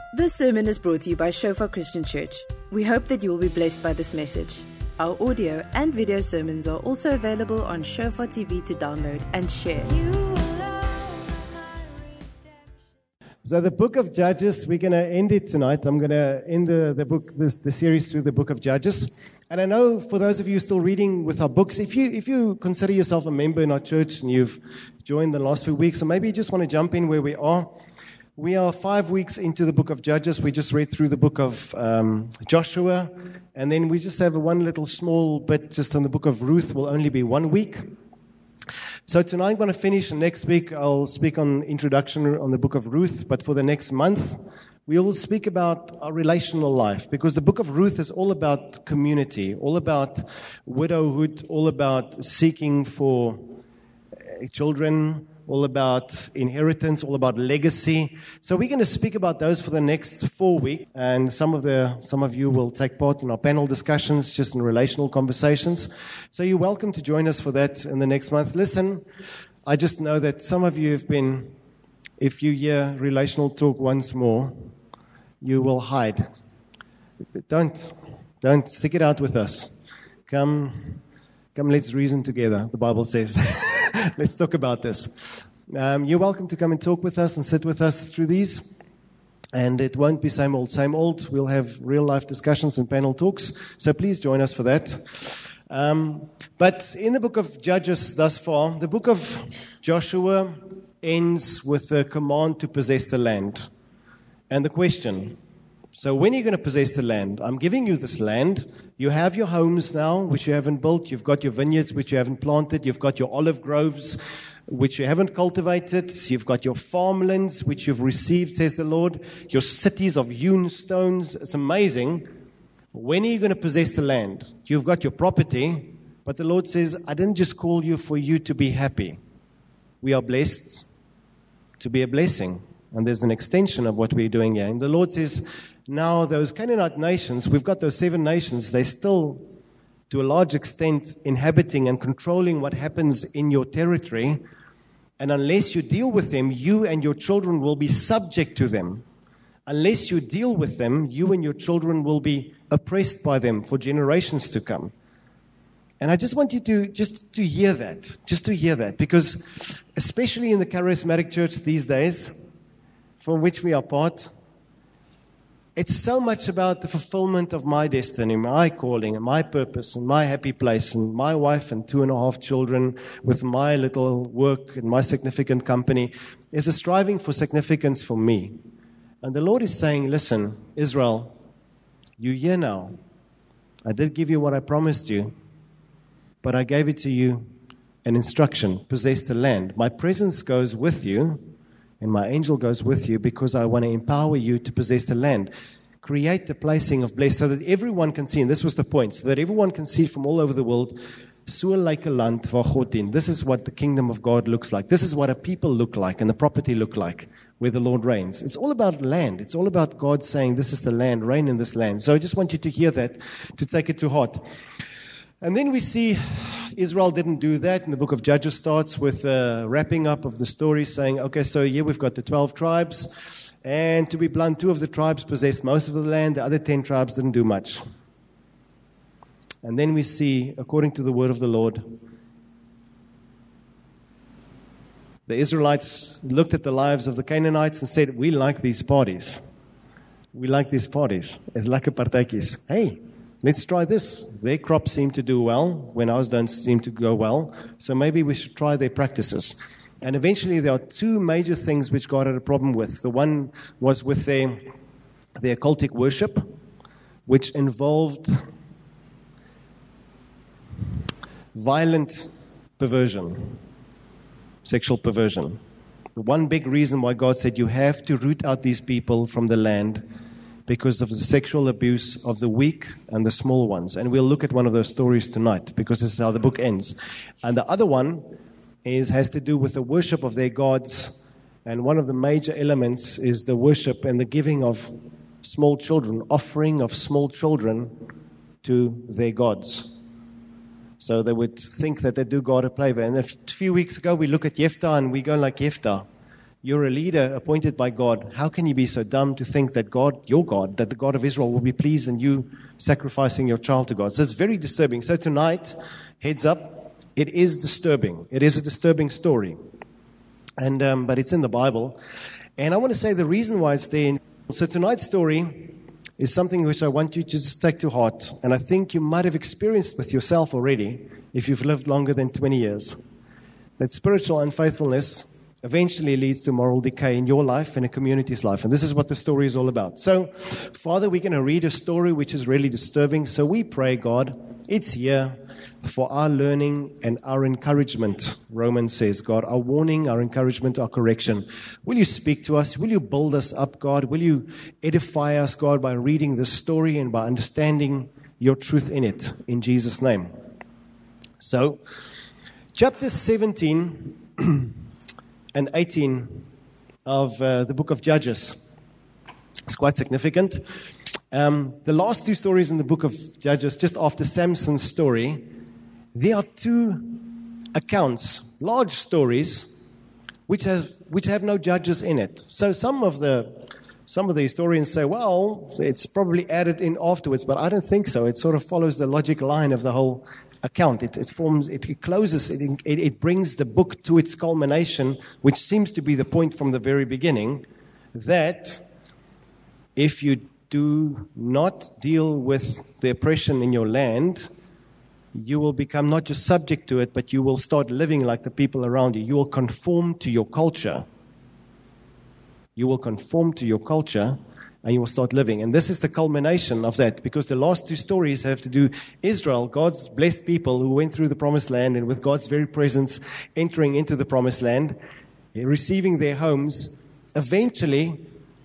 This sermon is brought to you by Shofar Christian Church. We hope that you will be blessed by this message. Our audio and video sermons are also available on Shofar TV to download and share. So the book of Judges, we're going to end it tonight. I'm going to end the series through the book of Judges. And I know for those of you still reading with our books, if you consider yourself a member in our church and you've joined the last few weeks, or maybe you just want to jump in where we are 5 weeks into the book of Judges. We just read through the book of Joshua, and then we just have one little small bit just on the book of Ruth. Will only be 1 week. So tonight I'm going to finish, and next week I'll speak on introduction on the book of Ruth. But for the next month, we will speak about our relational life, because the book of Ruth is all about community, all about widowhood, all about seeking for children, all about inheritance, all about legacy. So we're going to speak about those for the next 4 weeks, and some of you will take part in our panel discussions, just in relational conversations. So you're welcome to join us for that in the next month. Listen, I just know that some of you have been, if you hear relational talk once more, you will hide. Don't stick it out with us. Come, let's reason together, the Bible says. Let's talk about this. You're welcome to come and talk with us and sit with us through these. And it won't be same old, same old. We'll have real-life discussions and panel talks. So please join us for that. But in the book of Judges thus far, the book of Joshua ends with the command to possess the land. And the question, so when are you going to possess the land? I'm giving you this land. You have your homes now, which you haven't built. You've got your vineyards, which you haven't planted. You've got your olive groves, which you haven't cultivated. You've got your farmlands, which you've received, says the Lord. Your cities of hewn stones. It's amazing. When are you going to possess the land? You've got your property, but the Lord says, I didn't just call you for you to be happy. We are blessed to be a blessing. And there's an extension of what we're doing here. And the Lord says, now those Canaanite nations, we've got those 7 nations, they're still, to a large extent, inhabiting and controlling what happens in your territory. And unless you deal with them, you and your children will be subject to them. Unless you deal with them, you and your children will be oppressed by them for generations to come. And I just want you to hear that, because especially in the charismatic church these days, from which we are part, it's so much about the fulfillment of my destiny, my calling, and my purpose, and my happy place, and my wife and 2.5 children with my little work and my significant company. There's a striving for significance for me. And the Lord is saying, listen, Israel, you're here now. I did give you what I promised you, but I gave it to you an instruction, possess the land. My presence goes with you, and my angel goes with you, because I want to empower you to possess the land. Create the placing of blessed, so that everyone can see, and this was the point, so that everyone can see from all over the world, so like a land waar God dien. This is what the kingdom of God looks like. This is what a people look like and the property look like where the Lord reigns. It's all about land. It's all about God saying, this is the land, reign in this land. So I just want you to hear that, to take it to heart. And then we see Israel didn't do that. And the book of Judges starts with wrapping up of the story, saying, okay, so here we've got the 12 tribes. And to be blunt, 2 of the tribes possessed most of the land. The other 10 tribes didn't do much. And then we see, according to the word of the Lord, the Israelites looked at the lives of the Canaanites and said, we like these parties. We like these parties. It's lekker partytjies. Hey, let's try this. Their crops seem to do well when ours don't seem to go well. So maybe we should try their practices. And eventually there are 2 major things which God had a problem with. The one was with their cultic worship, which involved violent perversion, sexual perversion. The one big reason why God said you have to root out these people from the land, because of the sexual abuse of the weak and the small ones. And we'll look at one of those stories tonight, because this is how the book ends. And the other one has to do with the worship of their gods. And one of the major elements is the worship and the giving of small children, offering of small children to their gods. So they would think that they do God a favor. And a few weeks ago, we look at Jephthah and we go like, Jephthah, you're a leader appointed by God. How can you be so dumb to think that God, your God, that the God of Israel will be pleased in you sacrificing your child to God? So it's very disturbing. So tonight, heads up, it is disturbing. It is a disturbing story. And but it's in the Bible. And I want to say the reason why it's there. So tonight's story is something which I want you to just take to heart. And I think you might have experienced with yourself already, if you've lived longer than 20 years, that spiritual unfaithfulness eventually leads to moral decay in your life and a community's life. And this is what the story is all about. So, Father, we're going to read a story which is really disturbing. So we pray, God, it's here for our learning and our encouragement. Romans says, God, our warning, our encouragement, our correction. Will you speak to us? Will you build us up, God? Will you edify us, God, by reading this story and by understanding your truth in it, in Jesus' name? So, chapter 17 and 18 of the book of Judges. It's quite significant. The last two stories in the book of Judges, just after Samson's story, there are two accounts, large stories, which have no judges in it. So some of the historians say, well, it's probably added in afterwards, but I don't think so. It sort of follows the logic line of the whole account. It closes, it brings the book to its culmination, which seems to be the point from the very beginning, that if you do not deal with the oppression in your land, you will become not just subject to it, but you will start living like the people around you. You will conform to your culture. You will conform to your culture, and you will start living. And this is the culmination of that, because the last two stories have to do Israel, God's blessed people who went through the promised land and with God's very presence entering into the promised land, receiving their homes. Eventually,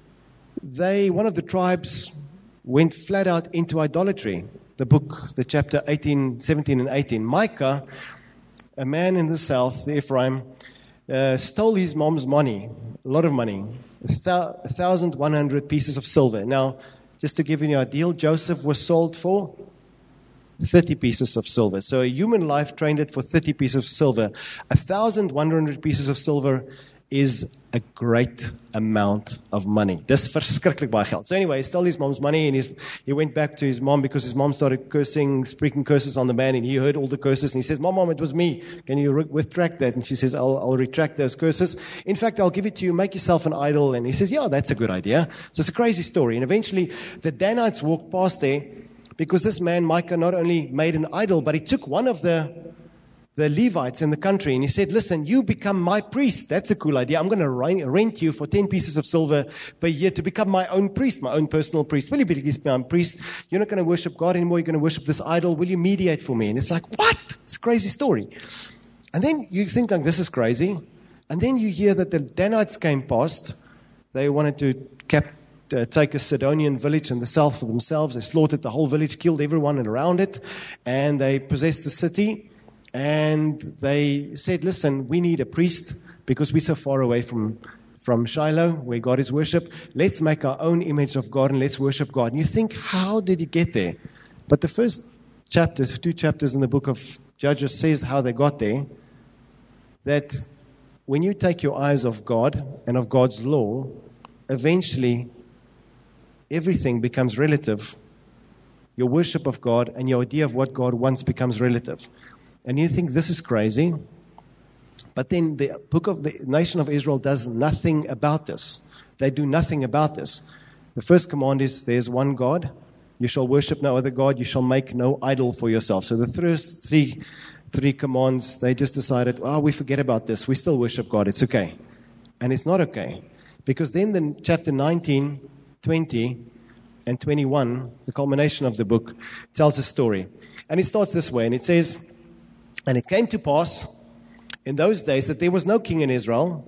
one of the tribes went flat out into idolatry. The chapter 18, 17 and 18. Micah, a man in the south, Ephraim, stole his mom's money, a lot of money, 1,100 pieces of silver. Now, just to give you an idea, Joseph was sold for 30 pieces of silver. So a human life trained it for 30 pieces of silver. 1,100 pieces of silver is a great amount of money. Dis verskriklik baie geld. So anyway, he stole his mom's money and he went back to his mom because his mom started speaking curses on the man, and he heard all the curses and he says, Mom, it was me. Can you retract that? And she says, I'll retract those curses. In fact, I'll give it to you. Make yourself an idol. And he says, yeah, that's a good idea. So it's a crazy story. And eventually the Danites walked past there because this man, Micah, not only made an idol, but he took one of the Levites in the country, and he said, listen, you become my priest. That's a cool idea. I'm going to rent you for 10 pieces of silver per year to become my own priest, my own personal priest. Will you be my own priest? You're not going to worship God anymore. You're going to worship this idol. Will you mediate for me? And it's like, what? It's a crazy story. And then you think, like, this is crazy. And then you hear that the Danites came past. They wanted to take a Sidonian village in the south for themselves. They slaughtered the whole village, killed everyone around it, and they possessed the city. And they said, listen, we need a priest because we're so far away from Shiloh, where God is worshipped. Let's make our own image of God and let's worship God. And you think, how did he get there? But the first two chapters in the book of Judges says how they got there. That when you take your eyes off God and of God's law, eventually everything becomes relative. Your worship of God and your idea of what God wants becomes relative. And you think this is crazy. But then the nation of Israel does nothing about this. They do nothing about this. The first command is, there's one God. You shall worship no other God. You shall make no idol for yourself. So the first three commands, they just decided, we forget about this. We still worship God. It's okay. And it's not okay. Because then in chapter 19, 20, and 21, the culmination of the book, tells a story. And it starts this way. And it says, and it came to pass in those days that there was no king in Israel,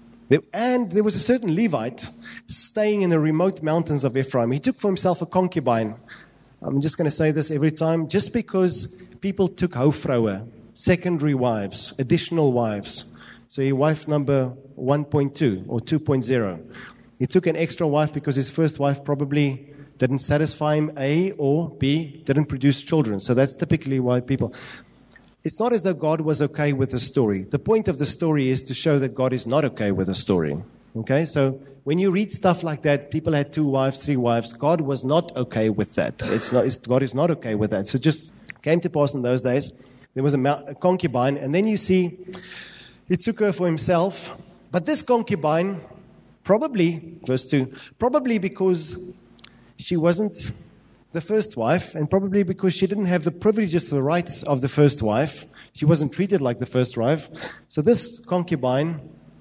and there was a certain Levite staying in the remote mountains of Ephraim. He took for himself a concubine. I'm just going to say this every time. Just because people took hoofvrouwe, secondary wives, additional wives. So he wife number 1.2 or 2.0. He took an extra wife because his first wife probably didn't satisfy him, A, or B, didn't produce children. So that's typically why people... It's not as though God was okay with the story. The point of the story is to show that God is not okay with the story. Okay, so when you read stuff like that, people had 2 wives, 3 wives. God was not okay with that. God is not okay with that. So just came to pass in those days. There was a concubine, and then you see he took her for himself. But this concubine, probably, verse 2, probably because she wasn't the first wife, and probably because she didn't have the privileges or the rights of the first wife. She wasn't treated like the first wife. So this concubine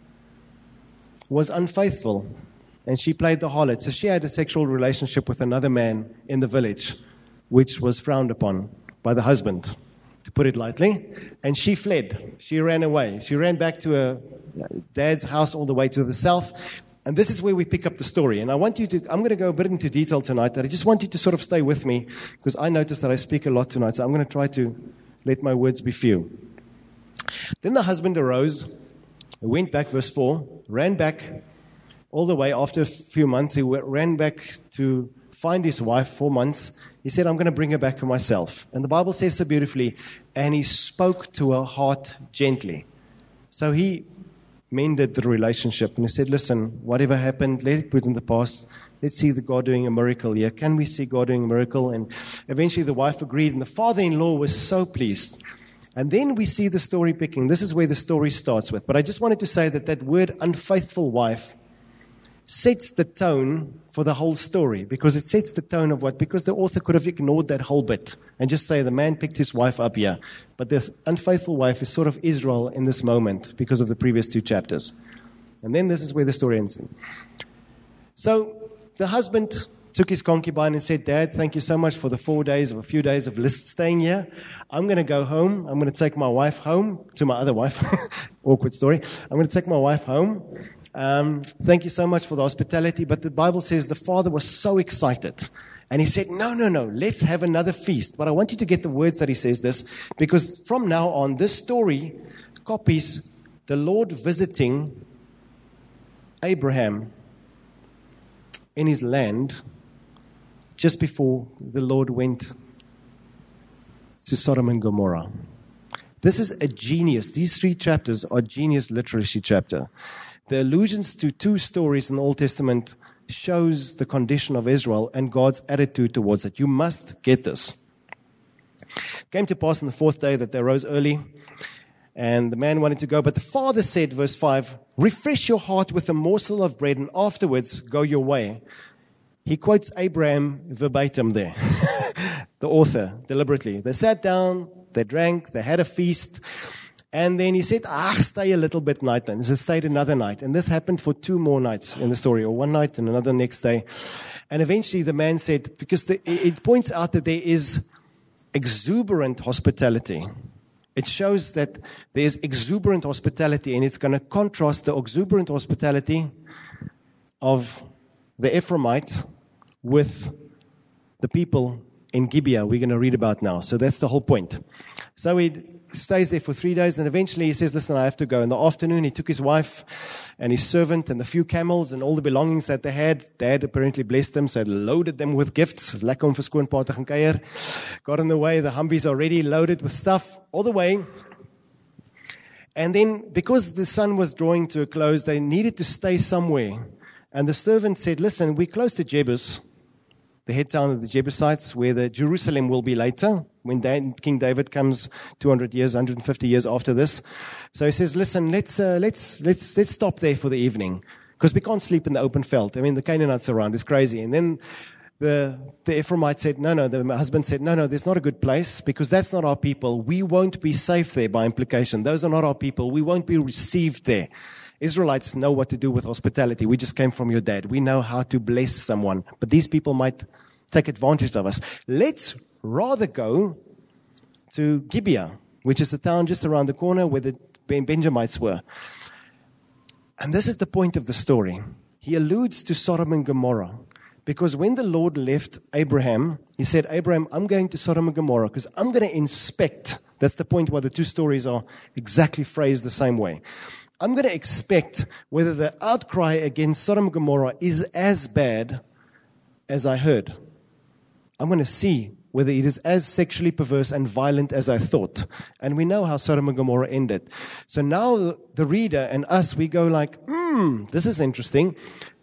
was unfaithful, and she played the harlot. So she had a sexual relationship with another man in the village, which was frowned upon by the husband, to put it lightly. And she fled. She ran away. She ran back to her dad's house all the way to the south. And this is where we pick up the story. And I'm going to go a bit into detail tonight, but I just want you to sort of stay with me, because I notice that I speak a lot tonight, so I'm going to try to let my words be few. Then the husband arose, went back, verse 4, ran back all the way. After a few months, he ran back to find his wife. 4 months. He said, I'm going to bring her back for myself. And the Bible says so beautifully, and he spoke to her heart gently. So he mended the relationship, and he said, listen, whatever happened, let it put in the past. Let's see the God doing a miracle here. Can we see God doing a miracle? And eventually the wife agreed, and the father-in-law was so pleased. And then we see the story picking. This is where the story starts with. But I just wanted to say that word unfaithful wife sets the tone for the whole story, because it sets the tone of what? Because the author could have ignored that whole bit and just say the man picked his wife up here. But this unfaithful wife is sort of Israel in this moment because of the previous 2 chapters. And then this is where the story ends. So the husband took his concubine and said, Dad, thank you so much for the 4 days or a few days of staying here. I'm going to go home. I'm going to take my wife home to my other wife. Awkward story. I'm going to take my wife home. Thank you so much for the hospitality. But the Bible says the father was so excited. And he said, no, let's have another feast. But I want you to get the words that he says this, because from now on, this story copies the Lord visiting Abraham in his land just before the Lord went to Sodom and Gomorrah. This is a genius. These 3 chapters are genius literacy chapter. The allusions to 2 stories in the Old Testament shows the condition of Israel and God's attitude towards it. You must get this. It came to pass on the 4th day that they rose early, and the man wanted to go. But the father said, verse 5, refresh your heart with a morsel of bread, and afterwards go your way. He quotes Abraham verbatim there, the author, deliberately. They sat down, they drank, they had a feast. And then he said, stay a little bit night then. So stayed another night. And this happened for 2 more nights in the story, or 1 night and another next day. And eventually the man said, because it points out that there is exuberant hospitality. It shows that there's exuberant hospitality, and it's going to contrast the exuberant hospitality of the Ephraimite with the people in Gibeah we're going to read about now. So that's the whole point. So he stays there for 3 days, and eventually he says, listen, I have to go. In the afternoon, he took his wife and his servant and the few camels and all the belongings that they had. Dad apparently blessed them, so they loaded them with gifts. Lekker om vir skoonpa te gaan kuier. Got in the way. The Humvees already loaded with stuff all the way. And then, because the sun was drawing to a close, they needed to stay somewhere. And the servant said, listen, we're close to Jebus, the head town of the Jebusites, where the Jerusalem will be later, when King David comes 200 years, 150 years after this. So he says, listen, let's stop there for the evening, because we can't sleep in the open felt. I mean, the Canaanites around, it's crazy. And then the Ephraimite said, no, the husband said, no, there's not a good place, because that's not our people. We won't be safe there by implication. Those are not our people. We won't be received there. Israelites know what to do with hospitality. We just came from your dad. We know how to bless someone. But these people might take advantage of us. Let's rather go to Gibeah, which is a town just around the corner where the Benjamites were. And this is the point of the story. He alludes to Sodom and Gomorrah, because when the Lord left Abraham, he said, Abraham, I'm going to Sodom and Gomorrah because I'm going to inspect. That's the point why the 2 stories are exactly phrased the same way. I'm going to expect whether the outcry against Sodom and Gomorrah is as bad as I heard. I'm going to see whether it is as sexually perverse and violent as I thought. And we know how Sodom and Gomorrah ended. So now the reader and us, we go like, this is interesting.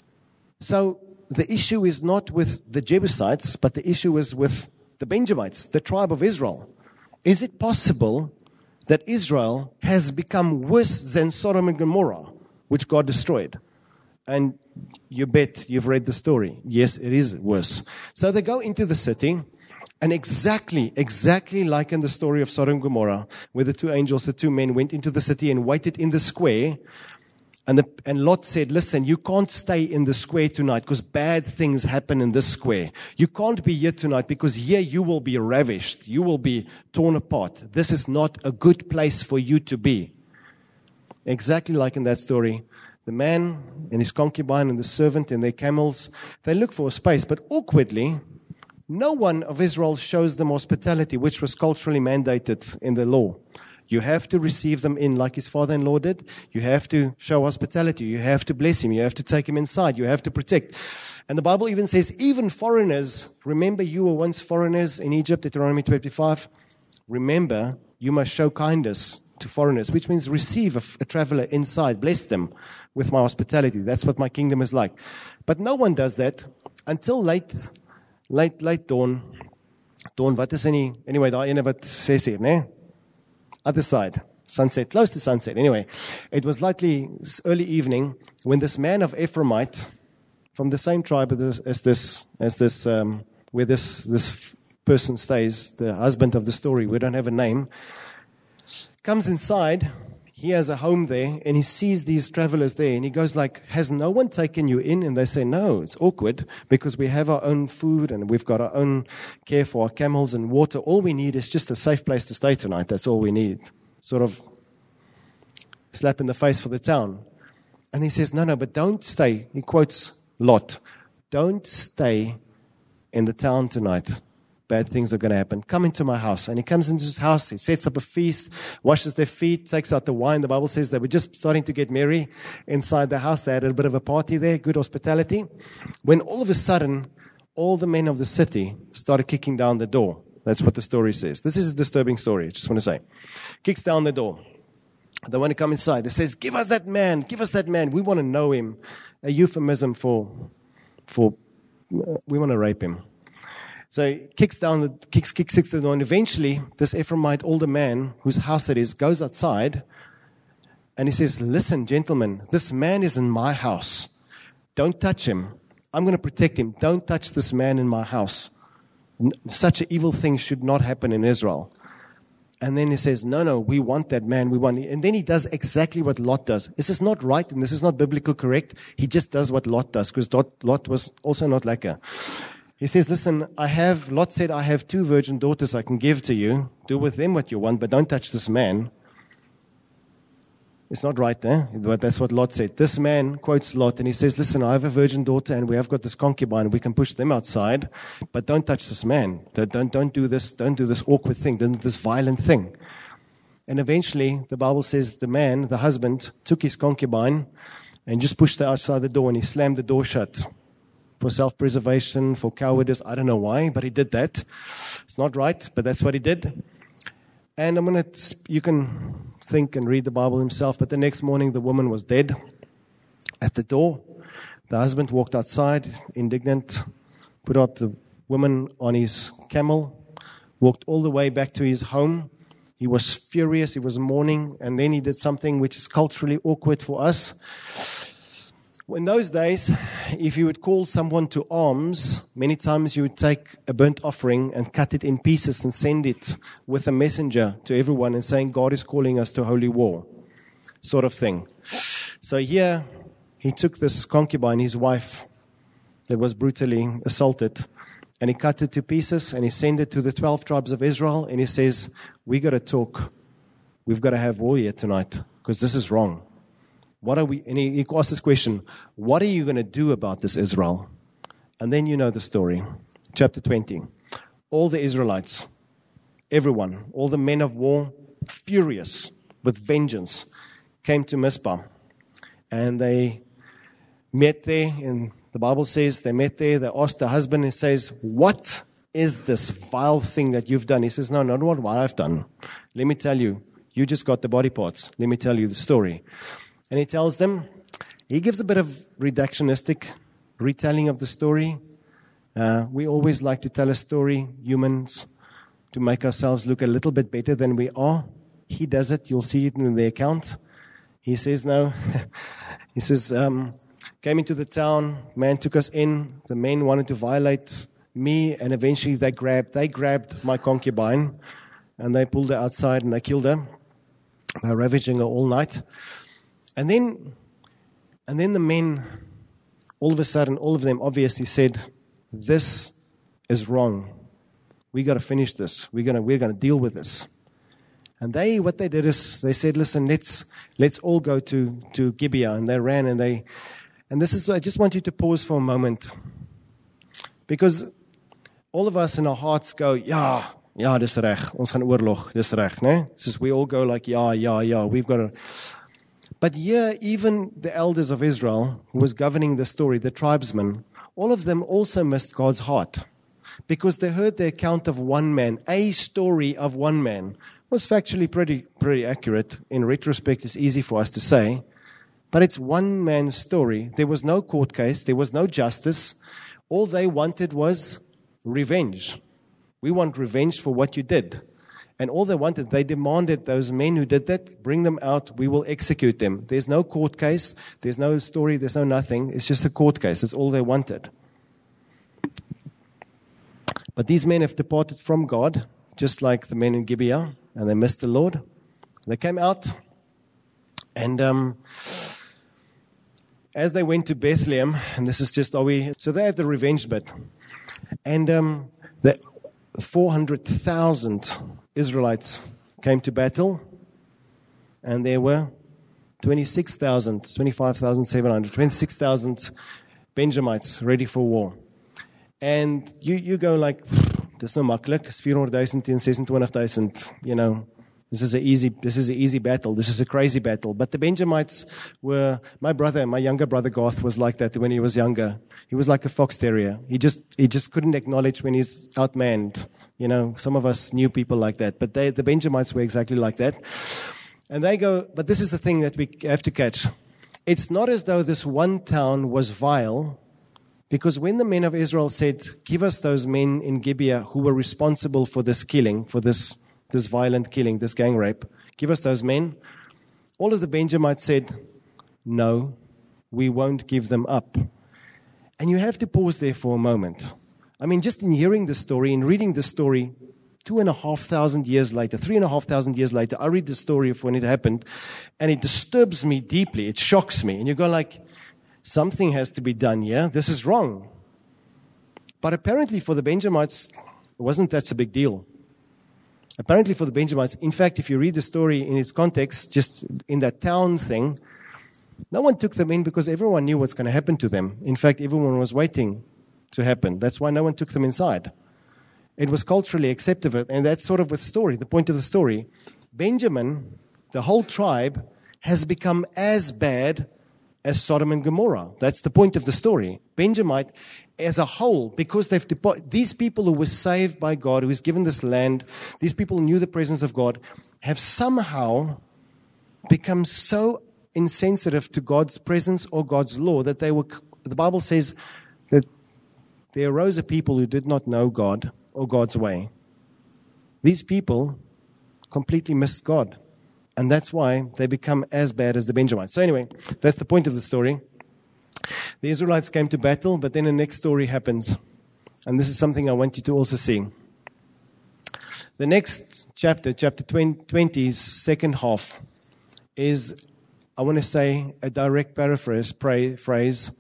So the issue is not with the Jebusites, but the issue is with the Benjamites, the tribe of Israel. Is it possible that Israel has become worse than Sodom and Gomorrah, which God destroyed? And you bet you've read the story. Yes, it is worse. So they go into the city, and exactly like in the story of Sodom and Gomorrah, where the two men went into the city and waited in the square, and Lot said, listen, you can't stay in the square tonight because bad things happen in this square. You can't be here tonight because here you will be ravished. You will be torn apart. This is not a good place for you to be. Exactly like in that story. The man and his concubine and the servant and their camels, they look for a space, but awkwardly, no one of Israel shows them hospitality, which was culturally mandated in the law. You have to receive them in like his father-in-law did. You have to show hospitality. You have to bless him. You have to take him inside. You have to protect. And the Bible even says, even foreigners, remember you were once foreigners in Egypt, Deuteronomy 25. Remember, you must show kindness to foreigners, which means receive a traveler inside, bless them with my hospitality. That's what my kingdom is like. But no one does that until late dawn. Dawn, wat is anyway, daai ene wat 6 uur, né? Other side, sunset, close to sunset. Anyway, it was early evening when this man of Ephraimite, from the same tribe as this, where this person stays, the husband of the story, we don't have a name, comes inside. He has a home there, and he sees these travelers there, and he goes like, has no one taken you in? And they say, no, it's awkward because we have our own food and we've got our own care for our camels and water. All we need is just a safe place to stay tonight. That's all we need. Sort of slap in the face for the town. And he says, no, but don't stay. He quotes Lot. Don't stay in the town tonight. Bad things are going to happen. Come into my house. And he comes into his house. He sets up a feast, washes their feet, takes out the wine. The Bible says they were just starting to get merry inside the house. They had a bit of a party there, good hospitality. When all of a sudden, all the men of the city started kicking down the door. That's what the story says. This is a disturbing story, I just want to say. Kicks down the door. They want to come inside. They says, give us that man. Give us that man. We want to know him. A euphemism for we want to rape him. So he kicks the door, and eventually this Ephraimite older man, whose house it is, goes outside, and he says, listen, gentlemen, this man is in my house. Don't touch him. I'm going to protect him. Don't touch this man in my house. Such an evil thing should not happen in Israel. And then he says, no, we want that man. And then he does exactly what Lot does. This is not right, and this is not biblical correct. He just does what Lot does, because Lot was also not lekker. He says, listen, Lot said, I have 2 virgin daughters I can give to you. Do with them what you want, but don't touch this man. It's not right, But that's what Lot said. This man quotes Lot, and he says, listen, I have a virgin daughter, and we have got this concubine. We can push them outside, but don't touch this man. Don't do this. Don't do this awkward thing. Don't do this violent thing. And eventually, the Bible says the man, the husband, took his concubine and just pushed her outside the door, and he slammed the door shut. For self-preservation, for cowardice. I don't know why, but he did that. It's not right, but that's what he did. And you can think and read the Bible himself, but the next morning the woman was dead at the door. The husband walked outside, indignant, put up the woman on his camel, walked all the way back to his home. He was furious, he was mourning, and then he did something which is culturally awkward for us. In those days, if you would call someone to arms, many times you would take a burnt offering and cut it in pieces and send it with a messenger to everyone and saying, God is calling us to holy war, sort of thing. So here, he took this concubine, his wife, that was brutally assaulted, and he cut it to pieces and he sent it to the 12 tribes of Israel, and he says, we got to talk. We've got to have war here tonight because this is wrong. And he asks this question, what are you going to do about this, Israel? And then you know the story. Chapter 20. All the Israelites, everyone, all the men of war, furious with vengeance, came to Mizpah. And they met there, and the Bible says they met there. They asked the husband, and says, what is this vile thing that you've done? He says, no, not what I've done. Let me tell you, you just got the body parts. Let me tell you the story. And he tells them, he gives a bit of reductionistic retelling of the story. We always like to tell a story, humans, to make ourselves look a little bit better than we are. He does it. You'll see it in the account. He says, no. He says, came into the town, man took us in. The men wanted to violate me, and eventually they grabbed my concubine, and they pulled her outside and they killed her by ravaging her all night. And then the men, all of a sudden, all of them obviously said, this is wrong. We got to finish this. We're going to deal with this. And what they did is they said, listen, let's all go to Gibeah. And they ran and this is, I just want you to pause for a moment. Because all of us in our hearts go, ja, dis reg. Ons gaan oorlog. Dis reg, né? So we all go like, yeah. We've got to. But here, even the elders of Israel, who was governing the story, the tribesmen, all of them also missed God's heart. Because they heard the account of one man, a story of one man. Was factually pretty accurate. In retrospect, it's easy for us to say. But it's one man's story. There was no court case. There was no justice. All they wanted was revenge. We want revenge for what you did. And all they wanted, they demanded those men who did that, bring them out, we will execute them. There's no court case. There's no story. There's no nothing. It's just a court case. That's all they wanted. But these men have departed from God, just like the men in Gibeah. And they missed the Lord. They came out, and as they went to Bethlehem, and this is just, so they had the revenge bit. And the 400,000 Israelites came to battle, and there were 25,700 Benjamites ready for war. And you go like, dis nou maklik, is 400,000 teen 26,000, you know, this is an easy battle, this is a crazy battle. But the Benjamites were, my younger brother Garth was like that when he was younger. He was like a fox terrier. He just couldn't acknowledge when he's outmanned. You know, some of us knew people like that, but the Benjamites were exactly like that. And they go, but this is the thing that we have to catch. It's not as though this one town was vile. Because when the men of Israel said, give us those men in Gibeah who were responsible for this killing, for this violent killing, this gang rape, give us those men, all of the Benjamites said, no, we won't give them up. And you have to pause there for a moment. I mean, just in hearing the story, in reading the story, 2,500 years later, 3,500 years later, I read the story of when it happened, and it disturbs me deeply, it shocks me. And you go like, something has to be done here. This is wrong. But apparently for the Benjamites, it wasn't that a big deal. Apparently for the Benjamites, in fact, if you read the story in its context, just in that town thing, no one took them in because everyone knew what's going to happen to them. In fact, everyone was waiting to happen. That's why no one took them inside. It was culturally acceptable, and that's sort of the story, the point of the story. Benjamin, the whole tribe, has become as bad as Sodom and Gomorrah. That's the point of the story. Benjamite as a whole, because these people who were saved by God, who was given this land, these people who knew the presence of God, have somehow become so insensitive to God's presence or God's law that the Bible says that there arose a people who did not know God or God's way. These people completely missed God. And that's why they become as bad as the Benjamites. So anyway, that's the point of the story. The Israelites came to battle, but then the next story happens. And this is something I want you to also see. The next chapter, chapter 20's second half, is, I want to say, a direct paraphrase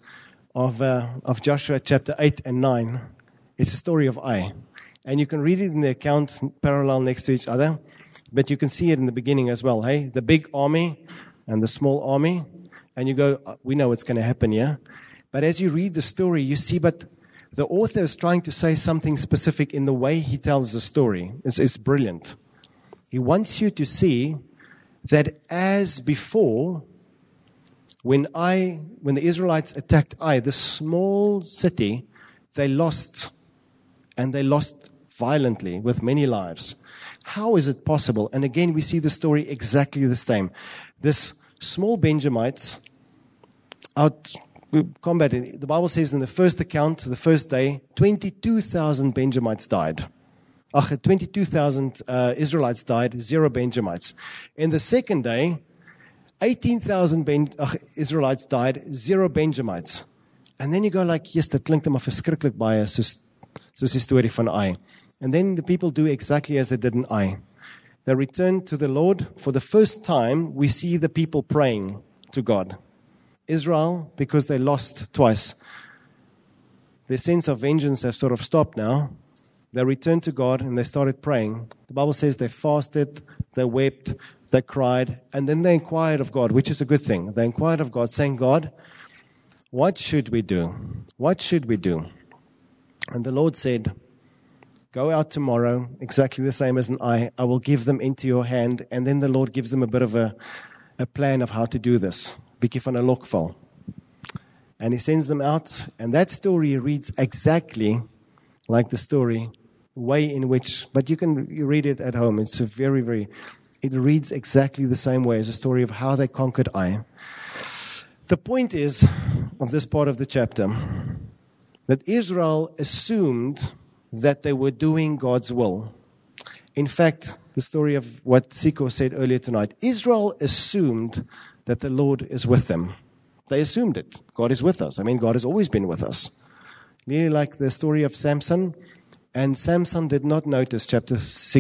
of Joshua chapter 8 and 9. It's a story of Ai. And you can read it in the account parallel next to each other. But you can see it in the beginning as well, hey? The big army and the small army. And you go, we know what's going to happen here. But as you read the story, you see, but the author is trying to say something specific in the way he tells the story. It's brilliant. He wants you to see that as before, when the Israelites attacked Ai, the small city, they lost and they lost violently with many lives. How is it possible? And again, we see the story exactly the same. This small Benjamites out combating. The Bible says in the first account, the first day, 22,000 Benjamites died. 22,000 Israelites died, 0 Benjamites. In the second day, 18,000 Israelites died, 0 Benjamites. And then you go like, yes, dat klink maar verskriklik baie, soos die storie van Ai. And then the people do exactly as they did in Ai. They return to the Lord. For the first time, we see the people praying to God. Israel, because they lost twice, their sense of vengeance have sort of stopped now. They returned to God and they started praying. The Bible says they fasted, they wept, they cried, and then they inquired of God, which is a good thing. They inquired of God, saying, God, what should we do? What should we do? And the Lord said, go out tomorrow, exactly the same as an I will give them into your hand. And then the Lord gives them a bit of a plan of how to do this. Bietjie van 'n lokval. And he sends them out, and that story reads exactly like the story, way in which, but you read it at home. It's a very, it reads exactly the same way as a story of how they conquered Ai. The point is, of this part of the chapter, that Israel assumed that they were doing God's will. In fact, the story of what Siko said earlier tonight, Israel assumed that the Lord is with them. They assumed it. God is with us. I mean, God has always been with us. Really like the story of Samson. And Samson did not notice, chapter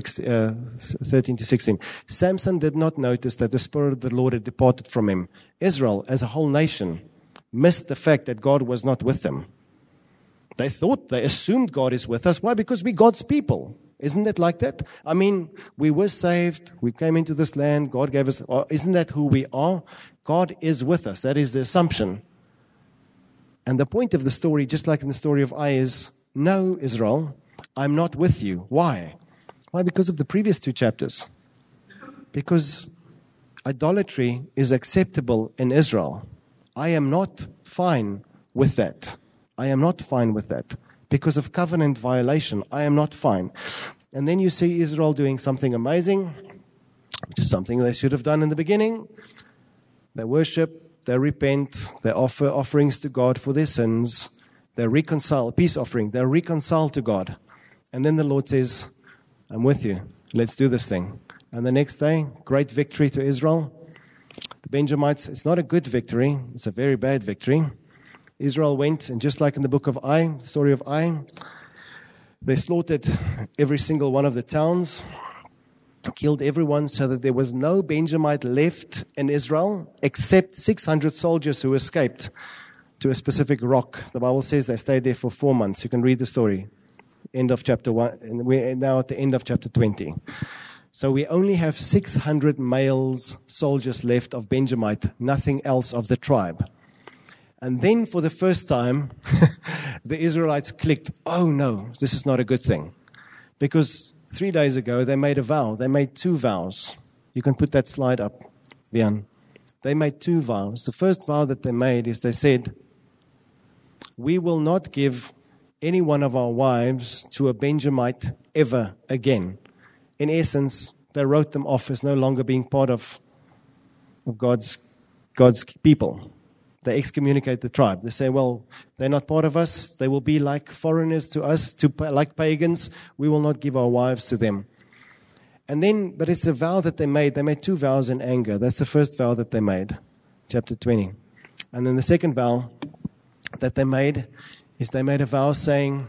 13 to 16. Samson did not notice that the Spirit of the Lord had departed from him. Israel, as a whole nation, missed the fact that God was not with them. They assumed God is with us. Why? Because we're God's people. Isn't it like that? I mean, we were saved. We came into this land. God gave us. Isn't that who we are? God is with us. That is the assumption. And the point of the story, just like in the story of Ai, is, no, Israel, I'm not with you. Why? Why? Because of the previous 2 chapters. Because idolatry is acceptable in Israel. I am not fine with that. I am not fine with that. Because of covenant violation, I am not fine. And then you see Israel doing something amazing, which is something they should have done in the beginning. They worship, they repent, they offer offerings to God for their sins. They reconcile, peace offering, they reconcile to God. And then the Lord says, I'm with you. Let's do this thing. And the next day, great victory to Israel. The Benjamites, it's not a good victory. It's a very bad victory. Israel went, and just like in the book of Ai, the story of Ai, they slaughtered every single one of the towns, killed everyone so that there was no Benjamite left in Israel except 600 soldiers who escaped to a specific rock. The Bible says they stayed there for 4 months. You can read the story. End of chapter 1, and we're now at the end of chapter 20. So we only have 600 males, soldiers left of Benjamite, nothing else of the tribe. And then for the first time, the Israelites clicked, oh no, this is not a good thing. Because 3 days ago, they made a vow. They made 2 vows. You can put that slide up, Vian. They made 2 vows. The first vow that they made is they said, we will not give any one of our wives to a Benjamite ever again. In essence, they wrote them off as no longer being part of God's people. They excommunicate the tribe. They say, well, they're not part of us. They will be like foreigners to us, like pagans. We will not give our wives to them. And then, but it's a vow that they made. They made 2 vows in anger. That's the first vow that they made, chapter 20. And then the second vow that they made is they made a vow saying,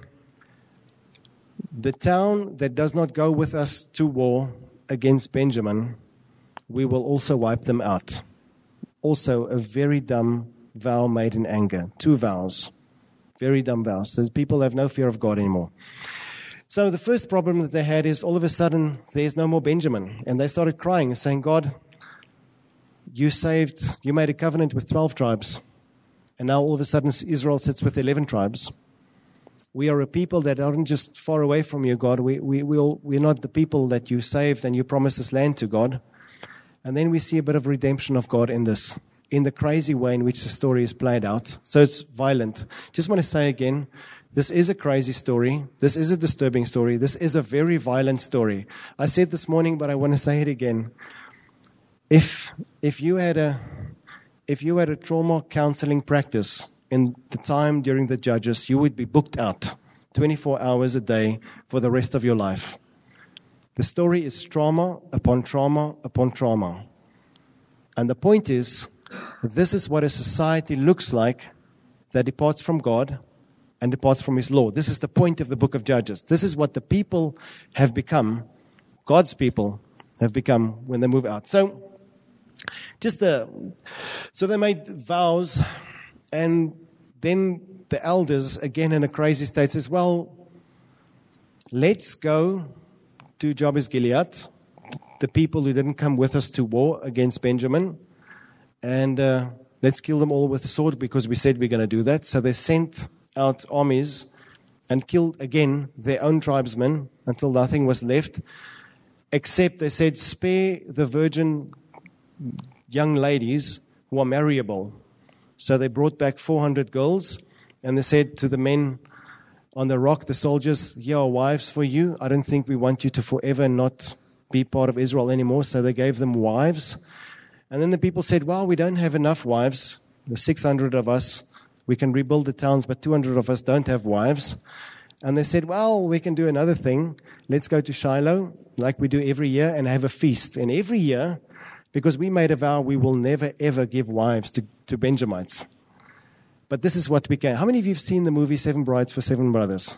the town that does not go with us to war against Benjamin, we will also wipe them out. Also a very dumb vow made in anger. 2 vows. Very dumb vows. Those people have no fear of God anymore. So the first problem that they had is all of a sudden there's no more Benjamin. And they started crying and saying, God, you made a covenant with 12 tribes. And now all of a sudden Israel sits with 11 tribes. We are a people that aren't just far away from you, God. We're not the people that you saved and you promised this land to, God. And then we see a bit of redemption of God in this, in the crazy way in which the story is played out. So it's violent. Just want to say again This is a crazy story. This is a disturbing story. This is a very violent story. I said this morning, but I want to say it again. If you had a trauma counseling practice in the time during the Judges, you would be booked out 24 hours a day for the rest of your life. The story is trauma upon trauma upon trauma. And the point is, this is what a society looks like that departs from God and departs from His law. This is the point of the book of Judges. This is what the people have become, God's people have become when they move out. So they made vows, and then the elders, again in a crazy state, says, well, let's go to Jabez Gilead, the people who didn't come with us to war against Benjamin, and let's kill them all with the sword because we said we're going to do that. So they sent out armies and killed again their own tribesmen until nothing was left, except they said, spare the virgin young ladies who are marriable. So they brought back 400 girls, and they said to the men on the rock, the soldiers, here are wives for you. I don't think we want you to forever not be part of Israel anymore. So they gave them wives. And then the people said, well, we don't have enough wives. There's 600 of us. We can rebuild the towns, but 200 of us don't have wives. And they said, well, we can do another thing. Let's go to Shiloh, like we do every year, and have a feast. And every year, because we made a vow, we will never, ever give wives to Benjamites. But this is what we can. How many of you have seen the movie Seven Brides for Seven Brothers?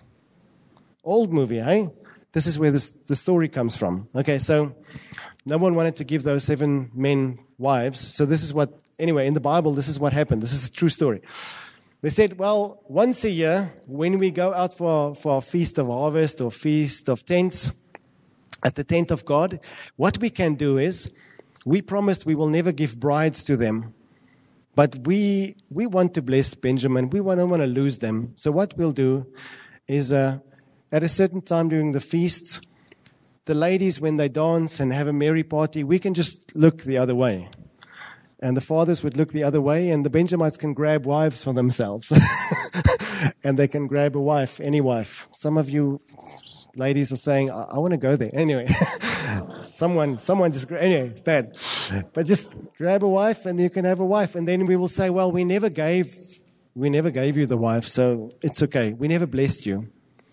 Old movie, eh? This is where the story comes from. Okay, so no one wanted to give those 7 men wives. So this is what, anyway, in the Bible, this is what happened. This is a true story. They said, well, once a year, when we go out for our Feast of Harvest or Feast of Tents, at the tent of God, what we can do is, we promised we will never give brides to them, but we want to bless Benjamin. We don't want to lose them. So what we'll do is at a certain time during the feast, the ladies, when they dance and have a merry party, we can just look the other way. And the fathers would look the other way, and the Benjamites can grab wives for themselves. And they can grab a wife, any wife. Some of you ladies are saying, I want to go there. Anyway, someone just, anyway, it's bad. But just grab a wife and you can have a wife. And then we will say, well, we never gave you the wife, so it's okay. We never blessed you.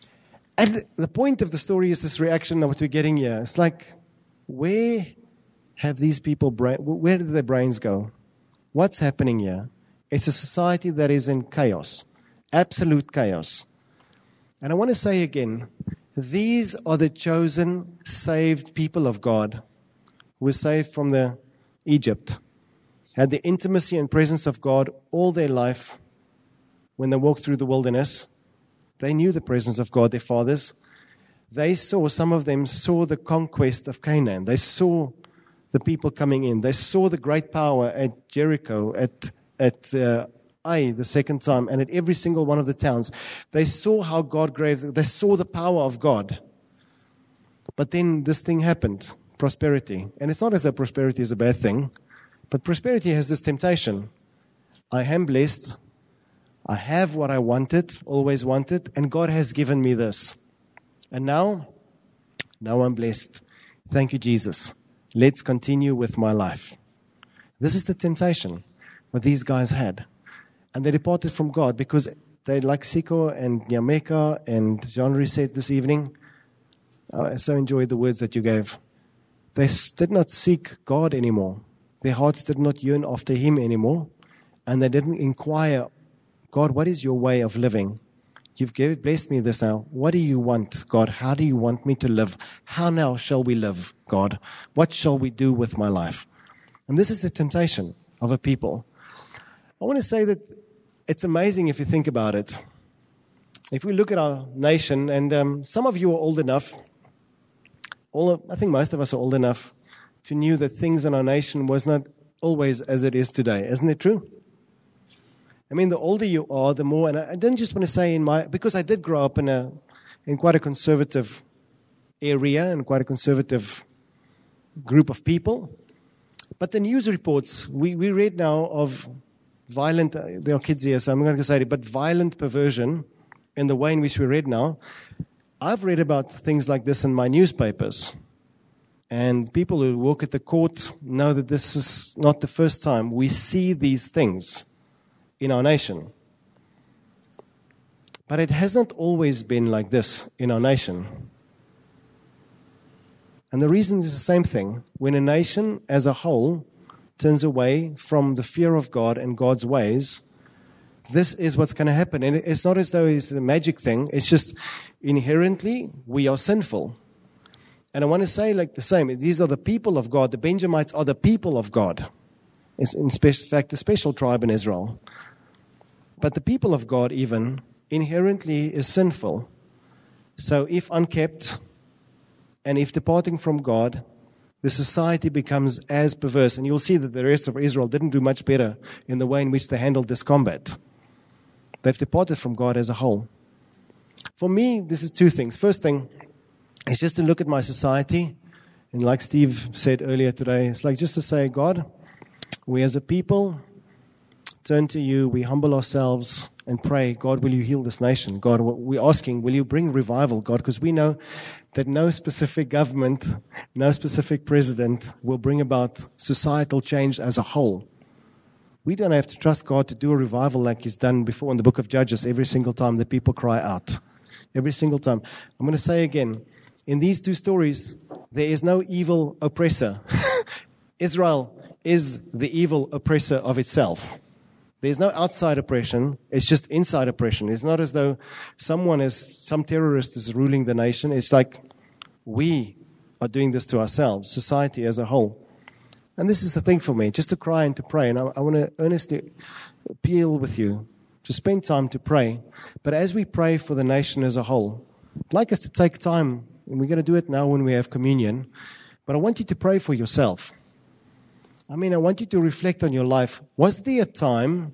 And the point of the story is this reaction of what we're getting here. It's like, where have these people, where did their brains go? What's happening here? It's a society that is in chaos, absolute chaos. And I want to say again, these are the chosen, saved people of God who were saved from the Egypt, had the intimacy and presence of God all their life. When they walked through the wilderness, they knew the presence of God, their fathers. Some of them saw the conquest of Canaan. They saw the people coming in. They saw the great power at Jericho, at Ai the second time, and at every single one of the towns. They saw how God they saw the power of God. But then this thing happened, prosperity. And it's not as though prosperity is a bad thing, but prosperity has this temptation. I am blessed. I have what I wanted, always wanted, and God has given me this. And now I'm blessed. Thank you, Jesus. Let's continue with my life. This is the temptation what these guys had. And they departed from God because they, like Siko and Nyameka and Jean-Marie said this evening, I so enjoyed the words that you gave. They did not seek God anymore. Their hearts did not yearn after Him anymore. And they didn't inquire, God, what is your way of living? You've blessed me this now. What do you want, God? How do you want me to live? How now shall we live, God? What shall we do with my life? And this is the temptation of a people. I want to say that it's amazing if you think about it. If we look at our nation, and some of you are old enough, I think most of us are old enough to know that things in our nation was not always as it is today. Isn't it true? I mean, the older you are, the more, and I don't just want to say because I did grow up in quite a conservative area and quite a conservative group of people. But the news reports, we read now of violent, there are kids here, so I'm not going to say it, but violent perversion in the way in which we read now. I've read about things like this in my newspapers. And people who work at the court know that this is not the first time we see these things in our nation. But it has not always been like this in our nation. And the reason is the same thing. When a nation as a whole turns away from the fear of God and God's ways, this is what's going to happen. And it's not as though it's a magic thing. It's just inherently we are sinful. And I want to say like the same. These are the people of God. The Benjamites are the people of God. It's in fact a special tribe in Israel. But the people of God even inherently is sinful. So if unkept and if departing from God, the society becomes as perverse. And you'll see that the rest of Israel didn't do much better in the way in which they handled this combat. They've departed from God as a whole. For me, this is two things. First thing is just to look at my society. And like Steve said earlier today, it's like just to say, God, we as a people turn to you, we humble ourselves and pray, God, will you heal this nation? God, we're asking, will you bring revival, God? Because we know that no specific government, no specific president will bring about societal change as a whole. We don't have to trust God to do a revival like He's done before in the book of Judges every single time the people cry out. Every single time. I'm going to say again, in these two stories, there is no evil oppressor. Israel is the evil oppressor of itself. There's no outside oppression. It's just inside oppression. It's not as though some terrorist is ruling the nation. It's like we are doing this to ourselves, society as a whole. And this is the thing for me, just to cry and to pray. And I want to earnestly appeal with you to spend time to pray. But as we pray for the nation as a whole, I'd like us to take time, and we're going to do it now when we have communion, but I want you to pray for yourself. I want you to reflect on your life. Was there a time,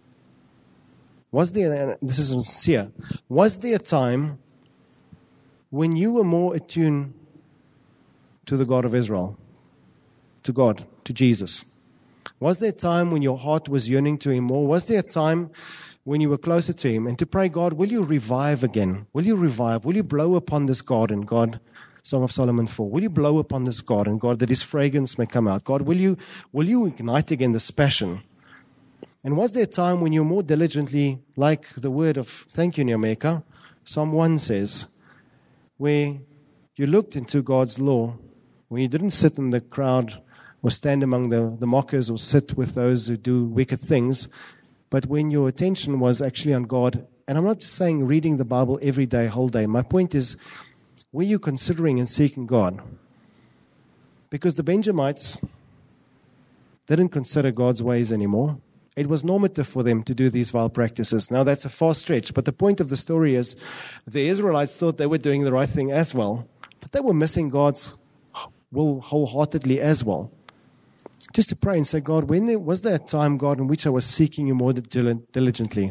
this is sincere, was there a time when you were more attuned to the God of Israel, to God, to Jesus? Was there a time when your heart was yearning to Him more? Was there a time when you were closer to Him? And to pray, God, will you revive again? Will you revive? Will you blow upon this garden, God? Song of Solomon 4. Will you blow upon this garden, God, that His fragrance may come out? God, will you ignite again this passion? And was there a time when you more diligently, like the word of thank you, Nyameka, Psalm 1 says, where you looked into God's law, where you didn't sit in the crowd or stand among the mockers or sit with those who do wicked things, but when your attention was actually on God. And I'm not just saying reading the Bible every day, whole day. My point is, were you considering and seeking God? Because the Benjamites didn't consider God's ways anymore. It was normative for them to do these vile practices. Now, that's a far stretch, but the point of the story is the Israelites thought they were doing the right thing as well, but they were missing God's will wholeheartedly as well. Just to pray and say, God, was there a time, God, in which I was seeking you more diligently?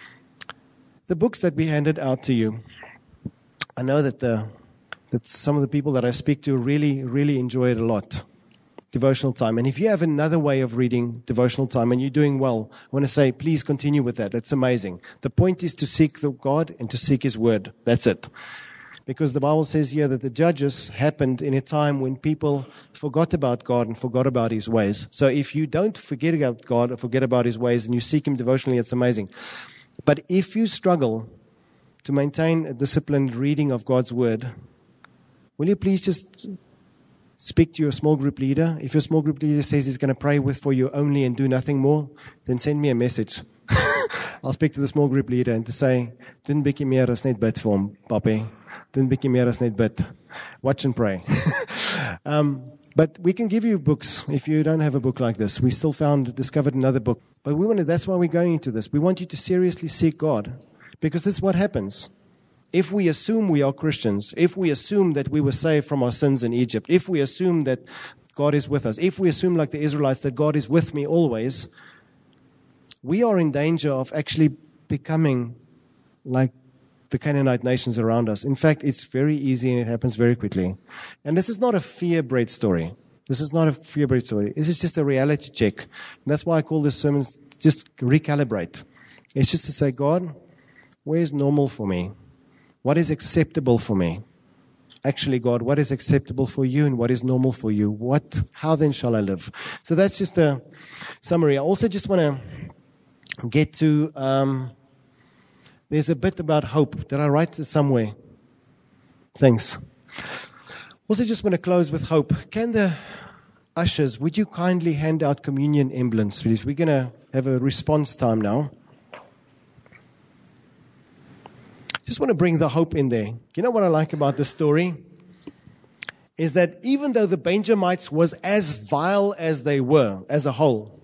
The books that we handed out to you, I know that some of the people that I speak to really, really enjoy it a lot, devotional time. And if you have another way of reading devotional time and you're doing well, I want to say, please continue with that. It's amazing. The point is to seek the God and to seek His word. That's it. Because the Bible says here that the judges happened in a time when people forgot about God and forgot about His ways. So if you don't forget about God or forget about His ways and you seek Him devotionally, it's amazing. But if you struggle to maintain a disciplined reading of God's word, will you please just speak to your small group leader? If your small group leader says he's going to pray for you only and do nothing more, then send me a message. I'll speak to the small group leader and to say, doen bietjie meer as net bid vir hom, papi. Doen bietjie meer as net bid. Watch and pray. But we can give you books if you don't have a book like this. We still discovered another book. But that's why we're going into this. We want you to seriously seek God. Because this is what happens. If we assume we are Christians, if we assume that we were saved from our sins in Egypt, if we assume that God is with us, if we assume like the Israelites that God is with me always, we are in danger of actually becoming like the Canaanite nations around us. In fact, it's very easy and it happens very quickly. And this is not a fear-bred story. This is not a fear-bred story. This is just a reality check. And that's why I call this sermon just recalibrate. It's just to say, God, Where's normal for me? What is acceptable for me? Actually, God, what is acceptable for you and what is normal for you? How then shall I live? So that's just a summary. I also just want to get to, there's a bit about hope. Did I write it somewhere? Thanks. Also just want to close with hope. Can the ushers, would you kindly hand out communion emblems, please? We're going to have a response time now. Just want to bring the hope in there. You know what I like about this story? Is that even though the Benjamites was as vile as they were as a whole,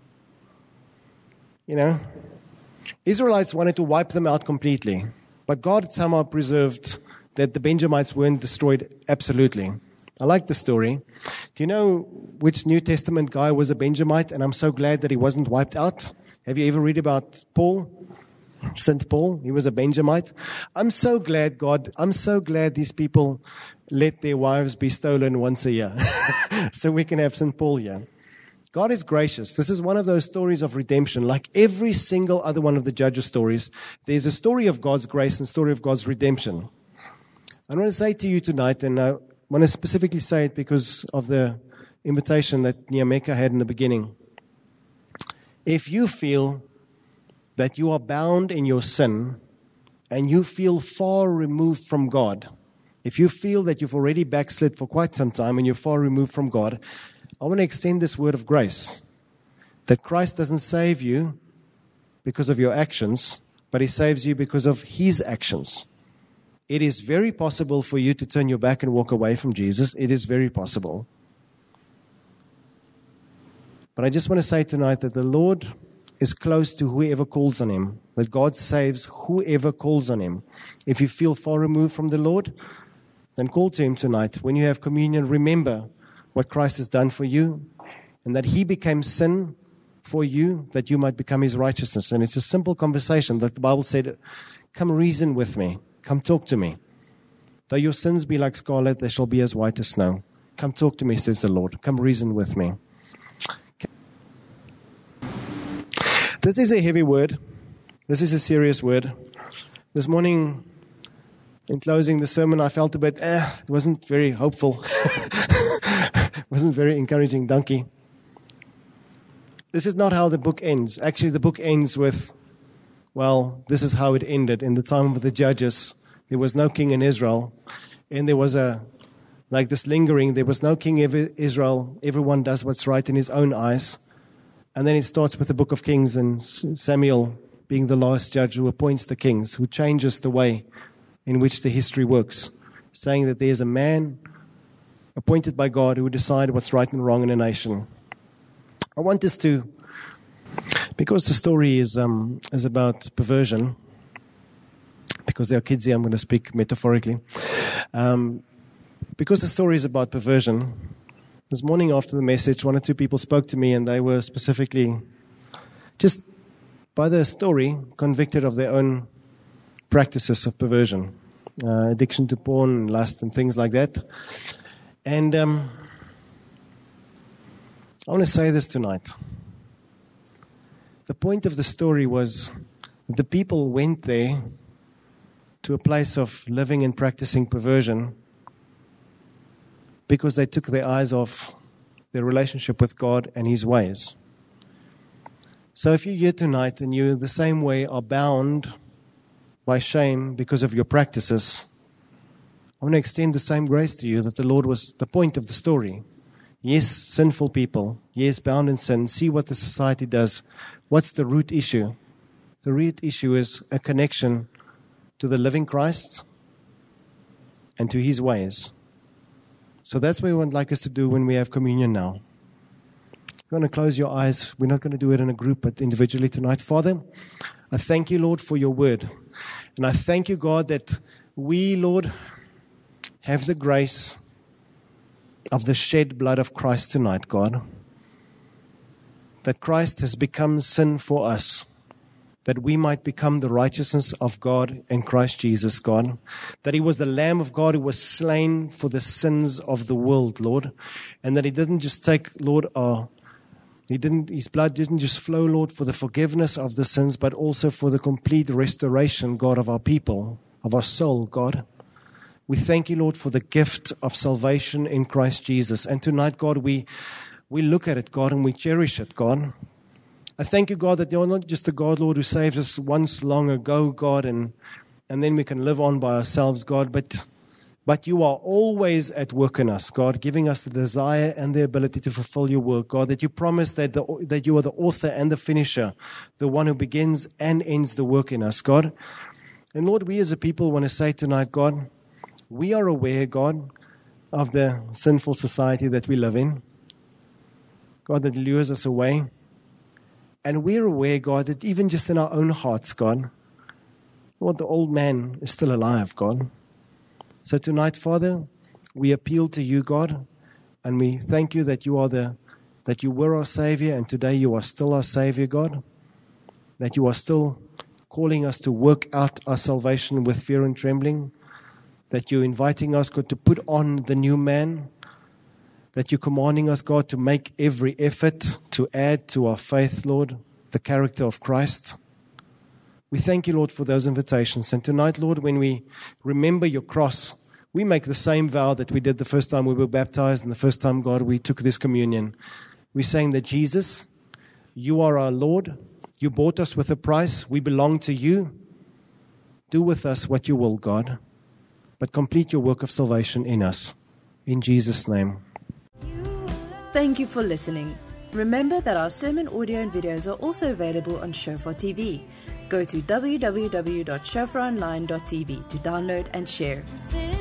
Israelites wanted to wipe them out completely. But God somehow preserved that the Benjamites weren't destroyed absolutely. I like the story. Do you know which New Testament guy was a Benjamite? And I'm so glad that he wasn't wiped out. Have you ever read about Paul? St. Paul, he was a Benjamite. I'm so glad these people let their wives be stolen once a year so we can have St. Paul here. God is gracious. This is one of those stories of redemption. Like every single other one of the Judges stories, there's a story of God's grace and a story of God's redemption. I want to say to you tonight, and I want to specifically say it because of the invitation that Nyameka had in the beginning. If you feel that you are bound in your sin and you feel far removed from God, if you feel that you've already backslid for quite some time and you're far removed from God, I want to extend this word of grace. That Christ doesn't save you because of your actions, but He saves you because of His actions. It is very possible for you to turn your back and walk away from Jesus. It is very possible. But I just want to say tonight that the Lord is close to whoever calls on Him, that God saves whoever calls on Him. If you feel far removed from the Lord, then call to Him tonight. When you have communion, remember what Christ has done for you and that He became sin for you, that you might become His righteousness. And it's a simple conversation that the Bible said, come reason with me, come talk to me. Though your sins be like scarlet, they shall be as white as snow. Come talk to me, says the Lord. Come reason with me. This is a heavy word. This is a serious word. This morning, in closing the sermon, I felt a bit, it wasn't very hopeful. It wasn't very encouraging, donkey. This is not how the book ends. Actually, the book ends with, well, this is how it ended. In the time of the Judges, there was no king in Israel. And there was this lingering, there was no king in Israel. Everyone does what's right in his own eyes. And then it starts with the book of Kings and Samuel being the last judge who appoints the kings, who changes the way in which the history works, saying that there's a man appointed by God who will decide what's right and wrong in a nation. I want us to, because the story is about perversion, because there are kids here, I'm going to speak metaphorically. Because the story is about perversion, this morning after the message, one or two people spoke to me and they were specifically, just by the story, convicted of their own practices of perversion, addiction to porn, lust and things like that. And I want to say this tonight. The point of the story was that the people went there to a place of living and practicing perversion because they took their eyes off their relationship with God and His ways. So if you're here tonight and you the same way are bound by shame because of your practices, I want to extend the same grace to you that the Lord was the point of the story. Yes, sinful people. Yes, bound in sin. See what the society does. What's the root issue? The root issue is a connection to the living Christ and to His ways. So that's what we would like us to do when we have communion now. You're going to close your eyes. We're not going to do it in a group, but individually tonight. Father, I thank you, Lord, for your word. And I thank you, God, that we, Lord, have the grace of the shed blood of Christ tonight, God. That Christ has become sin for us, that we might become the righteousness of God in Christ Jesus, God. That He was the Lamb of God who was slain for the sins of the world, Lord. And that He didn't just take, Lord, our His blood didn't just flow, Lord, for the forgiveness of the sins, but also for the complete restoration, God, of our people, of our soul, God. We thank you, Lord, for the gift of salvation in Christ Jesus. And tonight, God, we look at it, God, and we cherish it, God. I thank you, God, that you're not just a God, Lord, who saved us once long ago, God, and then we can live on by ourselves, God, but you are always at work in us, God, giving us the desire and the ability to fulfill your work, God, that you promise that you are the author and the finisher, the one who begins and ends the work in us, God. And Lord, we as a people want to say tonight, God, we are aware, God, of the sinful society that we live in, God, that lures us away. And we're aware, God, that even just in our own hearts, God, Lord, the old man is still alive, God. So tonight, Father, we appeal to you, God, and we thank you that you were our Savior, and today you are still our Savior, God, that you are still calling us to work out our salvation with fear and trembling, that you're inviting us, God, to put on the new man, that you're commanding us, God, to make every effort to add to our faith, Lord, the character of Christ. We thank you, Lord, for those invitations. And tonight, Lord, when we remember your cross, we make the same vow that we did the first time we were baptized and the first time, God, we took this communion. We're saying that, Jesus, you are our Lord. You bought us with a price. We belong to you. Do with us what you will, God, but complete your work of salvation in us. In Jesus' name. Thank you for listening. Remember that our sermon audio and videos are also available on Shofar TV. Go to www.shofaronline.tv to download and share.